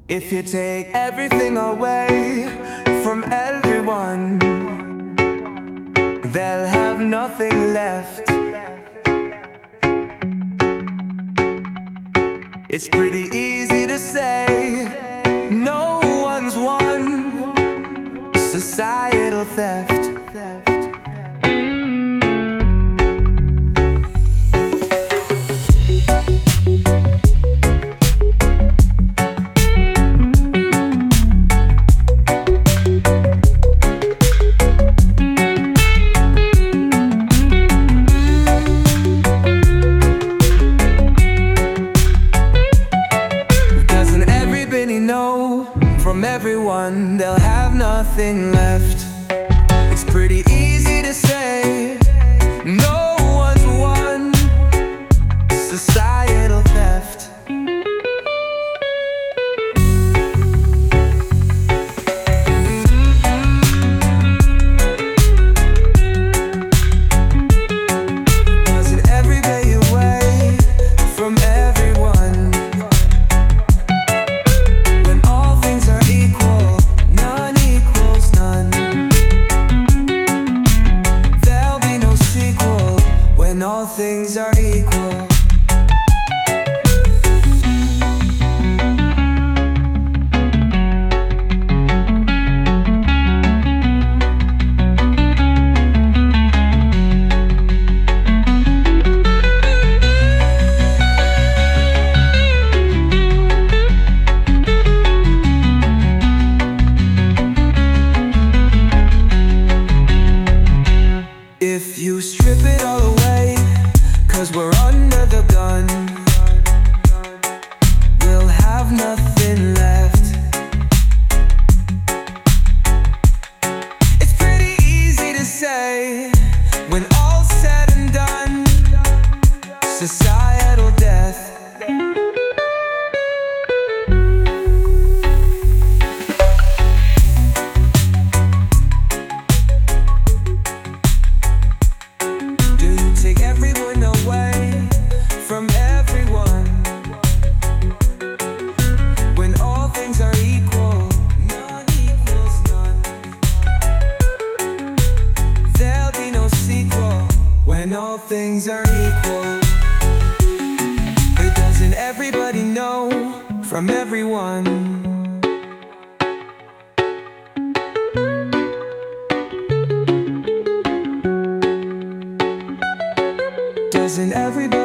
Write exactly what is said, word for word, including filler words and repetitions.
If you take everything away from everyone, they'll have nothing left. It's pretty easy to say no one's won societal theft. From everyone, they'll have nothing left. It's pretty easy to say no one's won societal theft. Doesn't every day away from everyone? When all things are equal, if you strip it all away, 'cause we're under the gun, we'll have nothing left. It's pretty easy to say when all's said and done, societal death. Take everyone away from everyone. When all things are equal, none equals none. There'll be no sequel when all things are equal. But doesn't everybody know from everyone? Doesn't everybody